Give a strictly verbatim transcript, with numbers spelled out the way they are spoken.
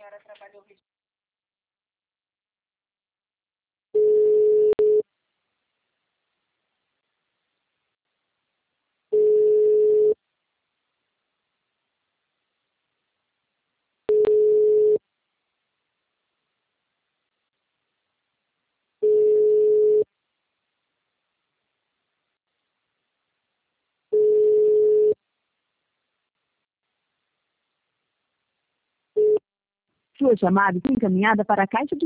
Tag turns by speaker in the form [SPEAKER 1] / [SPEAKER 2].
[SPEAKER 1] Sua chamada foi encaminhada para a caixa de